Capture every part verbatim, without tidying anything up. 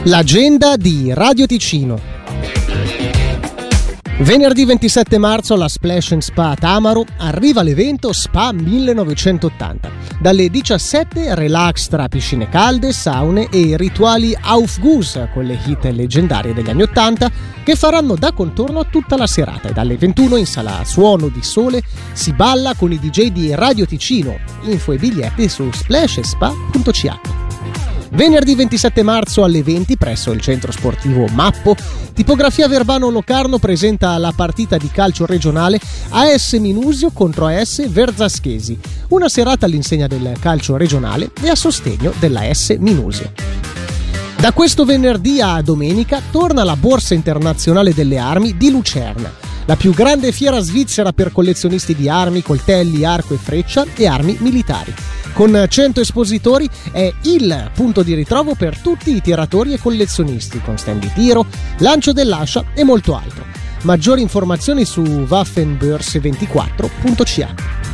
L'agenda di Radio Ticino. Venerdì ventisette marzo alla Splash and Spa a Tamaro arriva l'evento Spa millenovecentottanta. Dalle diciassette relax tra piscine calde, saune e rituali Aufguss con le hit leggendarie degli anni ottanta che faranno da contorno a tutta la serata, e dalle ventuno in sala Suono di Sole si balla con i D J di Radio Ticino. Info e biglietti su splash spa punto c h. Venerdì ventisette marzo alle venti presso il centro sportivo Mappo, Tipografia Verbano Locarno presenta la partita di calcio regionale A S Minusio contro A S Verzaschesi, una serata all'insegna del calcio regionale e a sostegno della A S Minusio. Da questo venerdì a domenica torna la Borsa Internazionale delle Armi di Lucerna, la più grande fiera svizzera per collezionisti di armi, coltelli, arco e freccia e armi militari. Con cento espositori è il punto di ritrovo per tutti i tiratori e collezionisti, con stand di tiro, lancio dell'ascia e molto altro. Maggiori informazioni su waffenbörse ventiquattro punto c h.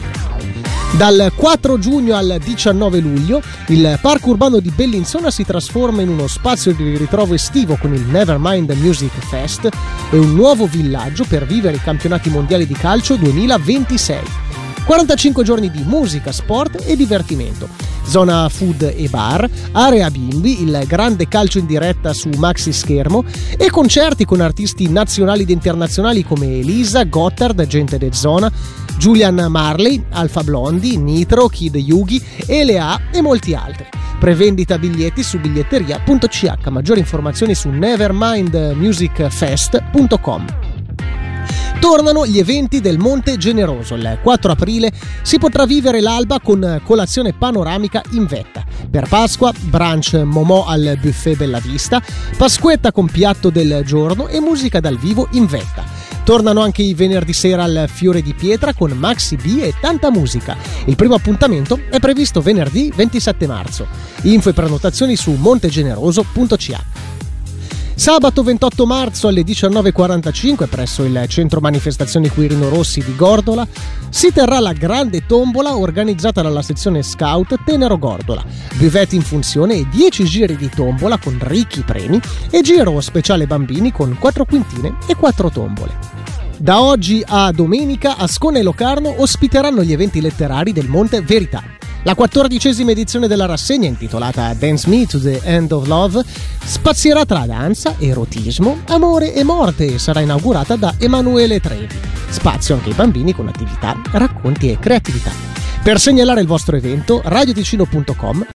Dal quattro giugno al diciannove luglio il parco urbano di Bellinzona si trasforma in uno spazio di ritrovo estivo con il Nevermind Music Fest e un nuovo villaggio per vivere i campionati mondiali di calcio duemilaventisei. quarantacinque giorni di musica, sport e divertimento, zona food e bar, area bimbi, il grande calcio in diretta su maxi schermo e concerti con artisti nazionali ed internazionali come Elisa, Gotthard, Gente de Zona, Julian Marley, Alfa Blondi, Nitro, Kid Yugi, Elea e molti altri. Prevendita biglietti su biglietteria punto c h. Maggiori informazioni su nevermind music fest punto com. Tornano gli eventi del Monte Generoso. Il quattro aprile si potrà vivere l'alba con colazione panoramica in vetta. Per Pasqua, brunch momò al buffet Bella Vista, pasquetta con piatto del giorno e musica dal vivo in vetta. Tornano anche i venerdì sera al Fiore di Pietra con Maxi B e tanta musica. Il primo appuntamento è previsto venerdì ventisette marzo. Info e prenotazioni su montegeneroso punto c h. Sabato ventotto marzo alle diciannove e quarantacinque presso il centro manifestazioni Quirino Rossi di Gordola si terrà la grande tombola organizzata dalla sezione scout Tenero Gordola. Buvette in funzione e dieci giri di tombola con ricchi premi e giro speciale bambini con quattro quintine e quattro tombole. Da oggi a domenica Ascona e Locarno ospiteranno gli eventi letterari del Monte Verità. La quattordicesima edizione della rassegna, intitolata Dance Me to the End of Love, spazierà tra danza, erotismo, amore e morte e sarà inaugurata da Emanuele Trevi. Spazio anche ai bambini con attività, racconti e creatività. Per segnalare il vostro evento, radioticino punto com